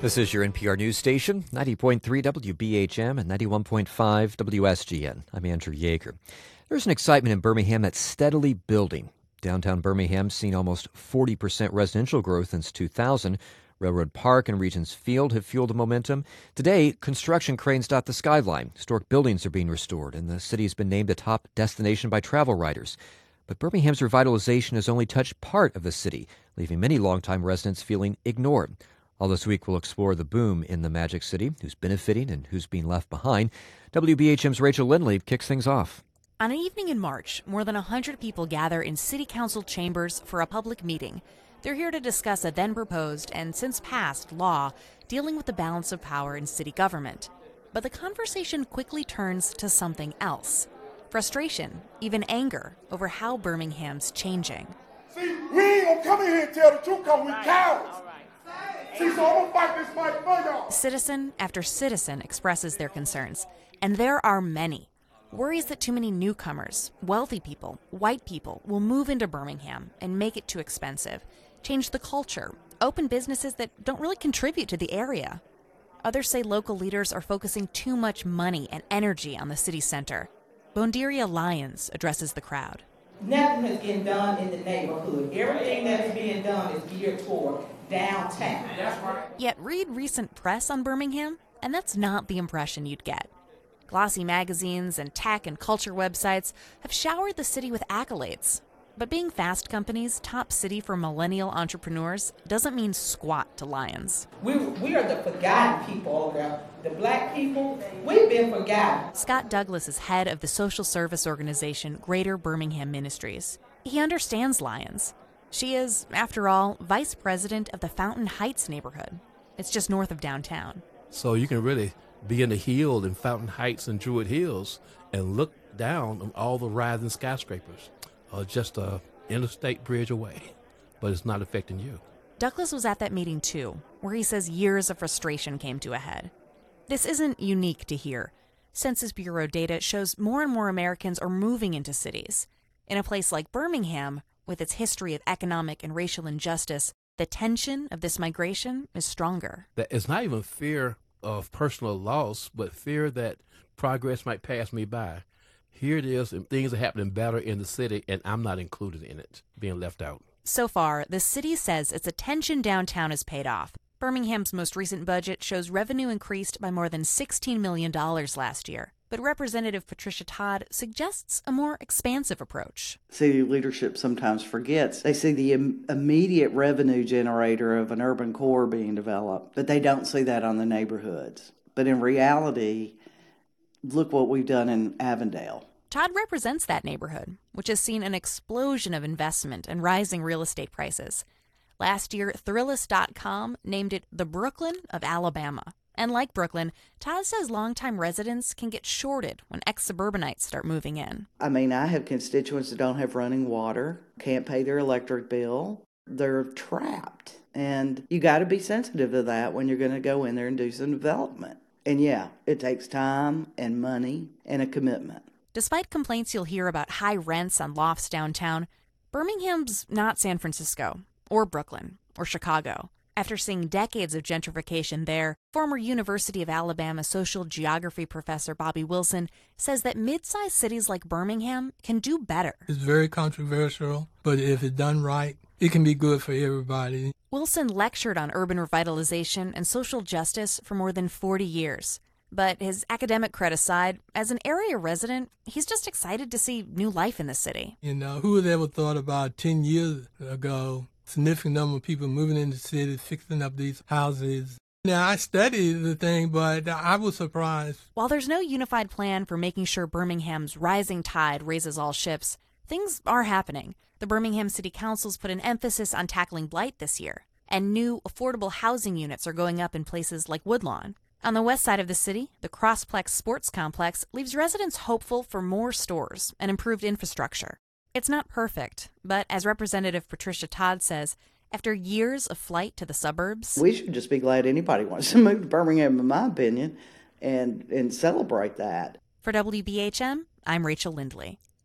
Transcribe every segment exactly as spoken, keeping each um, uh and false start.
This is your N P R News Station, ninety point three W B H M and ninety-one point five W S G N. I'm Andrew Yeager. There's an excitement in Birmingham that's steadily building. Downtown Birmingham's seen almost forty percent residential growth since two thousand. Railroad Park and Regents Field have fueled the momentum. Today, construction cranes dot the skyline. Historic buildings are being restored, and the city has been named a top destination by travel writers. But Birmingham's revitalization has only touched part of the city, leaving many longtime residents feeling ignored. All this week, we'll explore the boom in the Magic City, who's benefiting and who's being left behind. W B H M's Rachel Lindley kicks things off. On an evening in March, more than one hundred people gather in City Council chambers for a public meeting. They're here to discuss a then-proposed and since-passed law dealing with the balance of power in city government. But the conversation quickly turns to something else. Frustration, even anger, over how Birmingham's changing. See, we ain't gonna come in here and tell the truth because we cowards. See, so I'm gonna fight this fight for y'all. Citizen after citizen expresses their concerns, and there are many. Worries that too many newcomers, wealthy people, white people will move into Birmingham and make it too expensive, change the culture, open businesses that don't really contribute to the area. Others say local leaders are focusing too much money and energy on the city center. Bondiria Lyons addresses the crowd. Nothing is getting done in the neighborhood. Everything that is being done is geared toward downtown. Yet read recent press on Birmingham, and that's not the impression you'd get. Glossy magazines and tech and culture websites have showered the city with accolades. But being Fast Company's top city for millennial entrepreneurs doesn't mean squat to Lyons. We, we are the forgotten people over there. The black people, we've been forgotten. Scott Douglas is head of the social service organization Greater Birmingham Ministries. He understands Lyons. She is, after all, vice president of the Fountain Heights neighborhood. It's just north of downtown. So you can really be in the hill in Fountain Heights and Druid Hills and look down on all the rising skyscrapers. Uh, just a interstate bridge away, but it's not affecting you. Douglas was at that meeting too, where he says years of frustration came to a head. This isn't unique to here. Census Bureau data shows more and more Americans are moving into cities. In a place like Birmingham, with its history of economic and racial injustice, the tension of this migration is stronger. That it's not even fear of personal loss, but fear that progress might pass me by. Here it is, and things are happening better in the city, and I'm not included in it, being left out. So far, the city says its attention downtown has paid off. Birmingham's most recent budget shows revenue increased by more than sixteen million dollars last year. But Representative Patricia Todd suggests a more expansive approach. City leadership sometimes forgets. They see the im- immediate revenue generator of an urban core being developed, but they don't see that on the neighborhoods. But in reality, look what we've done in Avondale. Todd represents that neighborhood, which has seen an explosion of investment and rising real estate prices. Last year, Thrillist dot com named it the Brooklyn of Alabama. And like Brooklyn, Todd says longtime residents can get shorted when ex-suburbanites start moving in. I mean, I have constituents that don't have running water, can't pay their electric bill. They're trapped. And you got to be sensitive to that when you're going to go in there and do some development. And yeah, it takes time and money and a commitment. Despite complaints you'll hear about high rents on lofts downtown, Birmingham's not San Francisco, or Brooklyn, or Chicago. After seeing decades of gentrification there, former University of Alabama social geography professor Bobby Wilson says that mid-sized cities like Birmingham can do better. It's very controversial, but if it's done right, it can be good for everybody. Wilson lectured on urban revitalization and social justice for more than forty years. But his academic cred aside, as an area resident, he's just excited to see new life in the city. You know, who would ever thought about ten years ago, significant number of people moving into cities, fixing up these houses. Now, I studied the thing, but I was surprised. While there's no unified plan for making sure Birmingham's rising tide raises all ships, things are happening. The Birmingham City Council's put an emphasis on tackling blight this year, and new affordable housing units are going up in places like Woodlawn. On the west side of the city, the Crossplex Sports Complex leaves residents hopeful for more stores and improved infrastructure. It's not perfect, but as Representative Patricia Todd says, after years of flight to the suburbs, we should just be glad anybody wants to move to Birmingham, in my opinion, and, and celebrate that. For W B H M, I'm Rachel Lindley.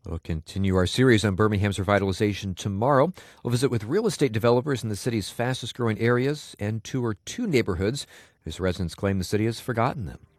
We'll continue our series on Birmingham's revitalization tomorrow. We'll visit with real estate developers in the city's fastest growing areas and tour two neighborhoods whose residents claim the city has forgotten them.